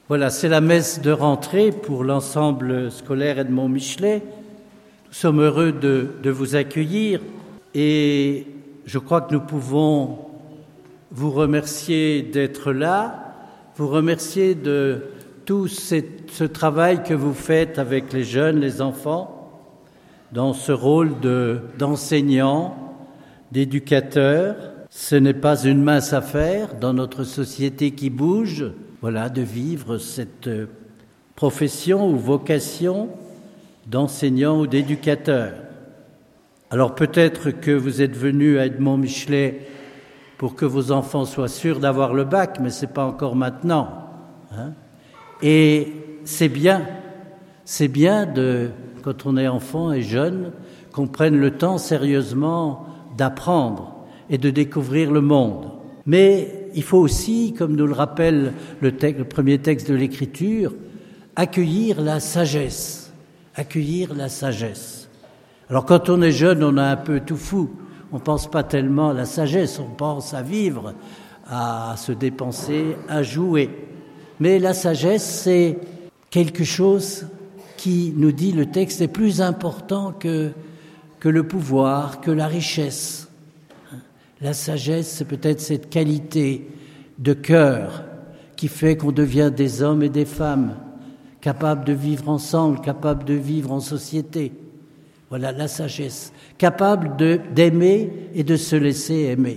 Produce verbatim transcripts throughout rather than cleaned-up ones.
Voilà, c'est la messe de rentrée pour l'ensemble scolaire Edmond Michelet. Nous sommes heureux de, de vous accueillir et je crois que nous pouvons vous remercier d'être là, vous remercier de tout ce, ce travail que vous faites avec les jeunes, les enfants, dans ce rôle de, d'enseignant, d'éducateur. Ce n'est pas une mince affaire dans notre société qui bouge. Voilà, de vivre cette profession ou vocation d'enseignant ou d'éducateur. Alors peut-être que vous êtes venu à Edmond Michelet pour que vos enfants soient sûrs d'avoir le bac, mais ce n'est pas encore maintenant. Hein. Et c'est bien, c'est bien de, quand on est enfant et jeune, qu'on prenne le temps sérieusement d'apprendre et de découvrir le monde. Mais il faut aussi, comme nous le rappelle le, texte, le premier texte de l'Écriture, accueillir la sagesse. Accueillir la sagesse. Alors quand on est jeune, on a un peu tout fou. On ne pense pas tellement à la sagesse, on pense à vivre, à se dépenser, à jouer. Mais la sagesse, c'est quelque chose qui, nous dit le texte, est plus important que, que le pouvoir, que la richesse. La sagesse, c'est peut-être cette qualité de cœur qui fait qu'on devient des hommes et des femmes capables de vivre ensemble, capables de vivre en société. Voilà la sagesse, capable de, d'aimer et de se laisser aimer.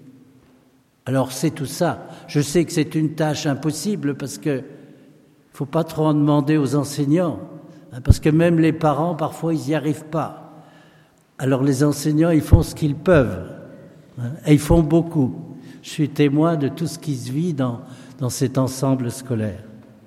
Alors c'est tout ça. Je sais que c'est une tâche impossible parce que faut pas trop en demander aux enseignants, hein, parce que même les parents, parfois, ils n'y arrivent pas. Alors les enseignants, ils font ce qu'ils peuvent. Et ils font beaucoup. Je suis témoin de tout ce qui se vit dans, dans cet ensemble scolaire.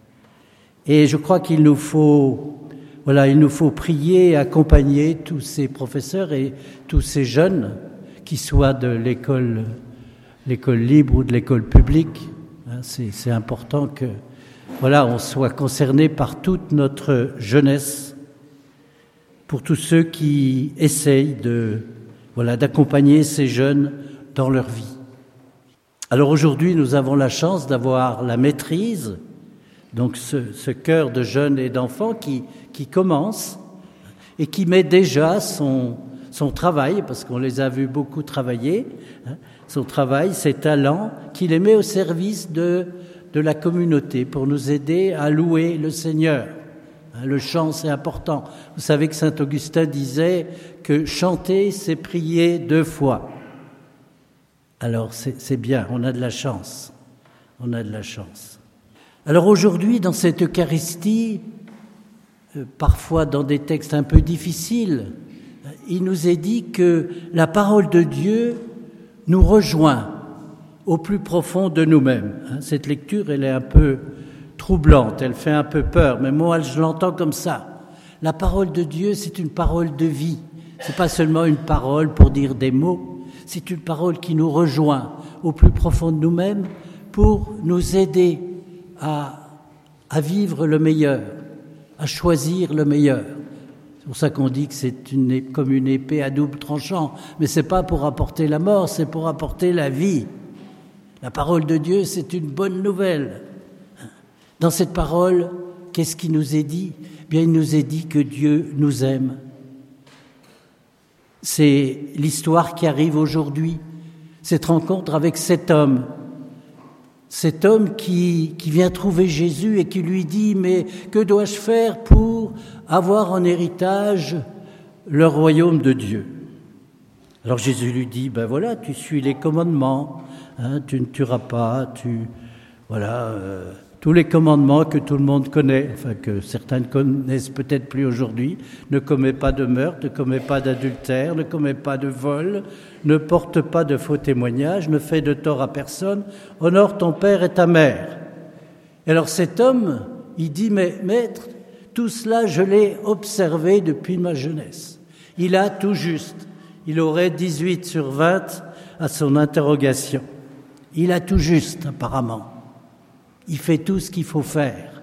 Et je crois qu'il nous faut, voilà, il nous faut prier et accompagner tous ces professeurs et tous ces jeunes, qui soient de l'école, l'école libre ou de l'école publique. C'est, c'est important que, voilà, on soit concerné par toute notre jeunesse, pour tous ceux qui essayent de Voilà, d'accompagner ces jeunes dans leur vie. Alors aujourd'hui, nous avons la chance d'avoir la maîtrise, donc ce, ce cœur de jeunes et d'enfants qui, qui commence et qui met déjà son, son travail, parce qu'on les a vus beaucoup travailler, hein, son travail, ses talents, qu'il les met au service de, de la communauté pour nous aider à louer le Seigneur. Le chant, c'est important. Vous savez que saint Augustin disait que chanter, c'est prier deux fois. Alors, c'est, c'est bien, on a de la chance. On a de la chance. Alors aujourd'hui, dans cette Eucharistie, euh, parfois dans des textes un peu difficiles, il nous est dit que la parole de Dieu nous rejoint au plus profond de nous-mêmes. Cette lecture, elle est un peu troublante, elle fait un peu peur, mais moi je l'entends comme ça. La parole de Dieu, c'est une parole de vie. C'est pas seulement une parole pour dire des mots, c'est une parole qui nous rejoint au plus profond de nous-mêmes pour nous aider à, à vivre le meilleur, à choisir le meilleur. C'est pour ça qu'on dit que c'est une, comme une épée à double tranchant, mais c'est pas pour apporter la mort, c'est pour apporter la vie. La parole de Dieu, c'est une bonne nouvelle. Dans cette parole, qu'est-ce qui nous est dit ? Bien, il nous est dit que Dieu nous aime. C'est l'histoire qui arrive aujourd'hui, cette rencontre avec cet homme. Cet homme qui, qui vient trouver Jésus et qui lui dit « Mais que dois-je faire pour avoir en héritage le royaume de Dieu ?» Alors Jésus lui dit « Ben voilà, tu suis les commandements, hein, tu ne tueras pas, tu... Voilà... Euh, tous les commandements que tout le monde connaît, enfin que certains ne connaissent peut-être plus aujourd'hui, ne commets pas de meurtre, ne commets pas d'adultère, ne commets pas de vol, ne porte pas de faux témoignages, ne fais de tort à personne, honore ton père et ta mère. Et alors cet homme, il dit, mais maître, tout cela je l'ai observé depuis ma jeunesse. Il a tout juste, il aurait dix-huit sur vingt à son interrogation. Il a tout juste apparemment. Il fait tout ce qu'il faut faire.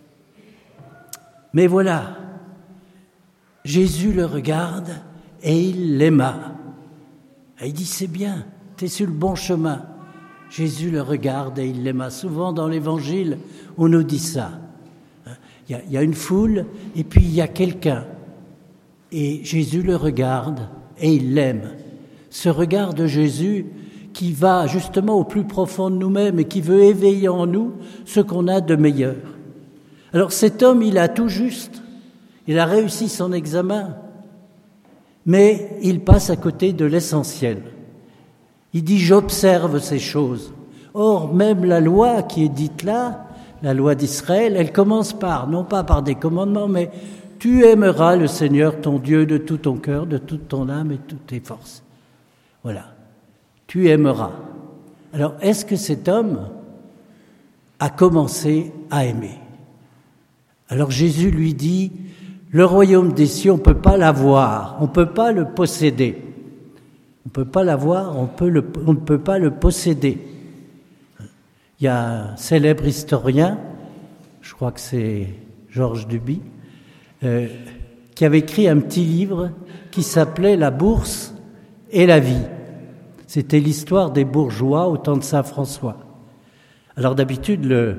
Mais voilà, Jésus le regarde et il l'aima. Et il dit, c'est bien, tu es sur le bon chemin. Jésus le regarde et il l'aima. Souvent dans l'Évangile, on nous dit ça. Il y a, il y a une foule et puis il y a quelqu'un. Et Jésus le regarde et il l'aime. Ce regard de Jésus qui va justement au plus profond de nous-mêmes et qui veut éveiller en nous ce qu'on a de meilleur. Alors cet homme, il a tout juste. Il a réussi son examen. Mais il passe à côté de l'essentiel. Il dit « j'observe ces choses ». Or, même la loi qui est dite là, la loi d'Israël, elle commence par, non pas par des commandements, mais « tu aimeras le Seigneur ton Dieu de tout ton cœur, de toute ton âme et de toutes tes forces ». Voilà, tu aimeras. Alors, est-ce que cet homme a commencé à aimer ? Alors Jésus lui dit « le royaume des cieux, on ne peut pas l'avoir, on ne peut pas le posséder ». On ne peut pas l'avoir, on, peut le, on ne peut pas le posséder. Il y a un célèbre historien, je crois que c'est Georges Duby, euh, qui avait écrit un petit livre qui s'appelait « La bourse et la vie ». C'était l'histoire des bourgeois au temps de Saint François. Alors d'habitude, le,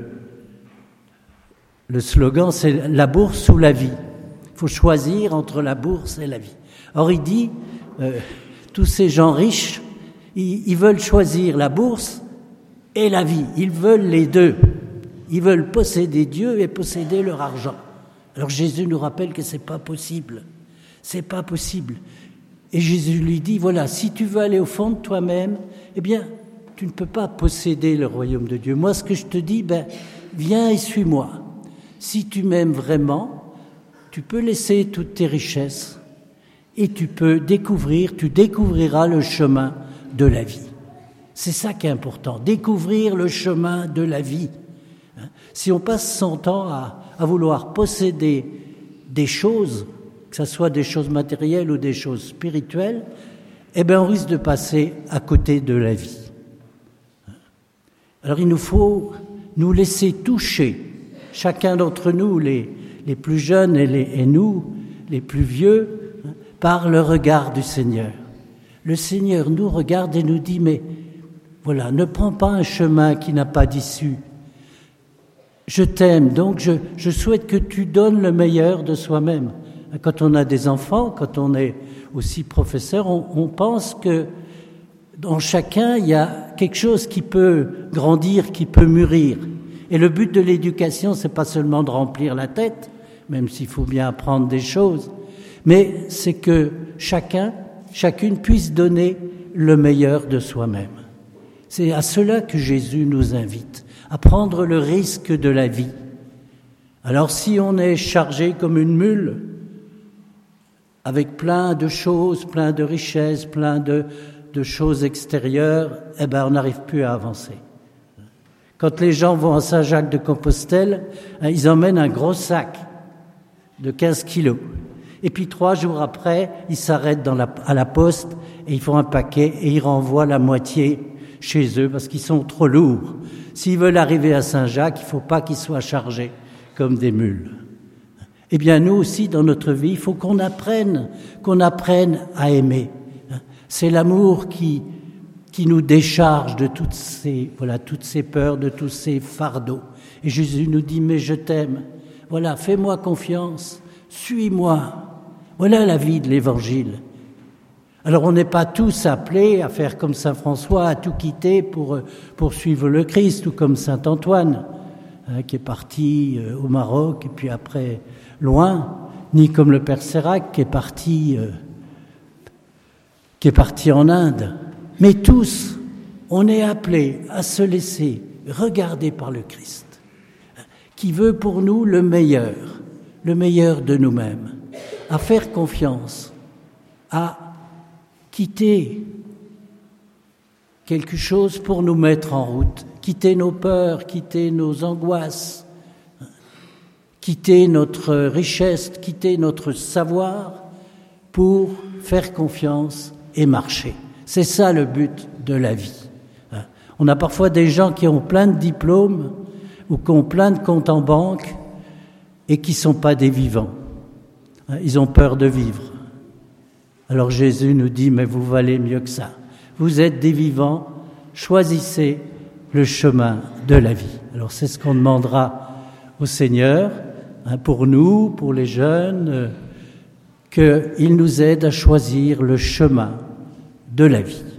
le slogan, c'est « la bourse ou la vie ». Il faut choisir entre la bourse et la vie. Or, il dit... Euh, tous ces gens riches, ils, ils veulent choisir la bourse et la vie. Ils veulent les deux. Ils veulent posséder Dieu et posséder leur argent. Alors Jésus nous rappelle que c'est pas possible. C'est pas possible. Et Jésus lui dit, voilà, si tu veux aller au fond de toi-même, eh bien, tu ne peux pas posséder le royaume de Dieu. Moi, ce que je te dis, ben, viens et suis-moi. Si tu m'aimes vraiment, tu peux laisser toutes tes richesses. Et tu peux découvrir, tu découvriras le chemin de la vie. C'est ça qui est important, découvrir le chemin de la vie. Si on passe son temps à, à vouloir posséder des choses, que ce soit des choses matérielles ou des choses spirituelles, eh bien on risque de passer à côté de la vie. Alors il nous faut nous laisser toucher, chacun d'entre nous, les, les plus jeunes et, les, et nous, les plus vieux, par le regard du Seigneur. Le Seigneur nous regarde et nous dit, mais voilà, ne prends pas un chemin qui n'a pas d'issue. Je t'aime, donc je, je souhaite que tu donnes le meilleur de soi-même. Quand on a des enfants, quand on est aussi professeur, on, on pense que dans chacun, il y a quelque chose qui peut grandir, qui peut mûrir. Et le but de l'éducation, c'est pas seulement de remplir la tête, même s'il faut bien apprendre des choses, mais c'est que chacun, chacune puisse donner le meilleur de soi-même. C'est à cela que Jésus nous invite, à prendre le risque de la vie. Alors si on est chargé comme une mule, avec plein de choses, plein de richesses, plein de, de choses extérieures, eh ben on n'arrive plus à avancer. Quand les gens vont à Saint-Jacques-de-Compostelle, ils emmènent un gros sac de quinze kilos. Et puis trois jours après, ils s'arrêtent dans la, à la poste et ils font un paquet et ils renvoient la moitié chez eux parce qu'ils sont trop lourds. S'ils veulent arriver à Saint-Jacques, il ne faut pas qu'ils soient chargés comme des mules. Eh bien, nous aussi, dans notre vie, il faut qu'on apprenne, qu'on apprenne à aimer. C'est l'amour qui, qui nous décharge de toutes ces, voilà, toutes ces peurs, de tous ces fardeaux. Et Jésus nous dit, mais je t'aime. Voilà, fais-moi confiance. Suis-moi. Voilà la vie de l'Évangile. Alors on n'est pas tous appelés à faire comme Saint François, à tout quitter pour, pour suivre le Christ, ou comme Saint Antoine, hein, qui est parti euh, au Maroc et puis après loin, ni comme le Père Sérac qui est parti, euh, qui est parti en Inde. Mais tous, on est appelés à se laisser regarder par le Christ, qui veut pour nous le meilleur. Le meilleur de nous-mêmes, à faire confiance, à quitter quelque chose pour nous mettre en route, quitter nos peurs, quitter nos angoisses, quitter notre richesse, quitter notre savoir pour faire confiance et marcher. C'est ça le but de la vie. On a parfois des gens qui ont plein de diplômes ou qui ont plein de comptes en banque et qui ne sont pas des vivants. Ils ont peur de vivre. Alors Jésus nous dit, mais vous valez mieux que ça. Vous êtes des vivants, choisissez le chemin de la vie. Alors c'est ce qu'on demandera au Seigneur, hein, pour nous, pour les jeunes, euh, qu'il nous aide à choisir le chemin de la vie.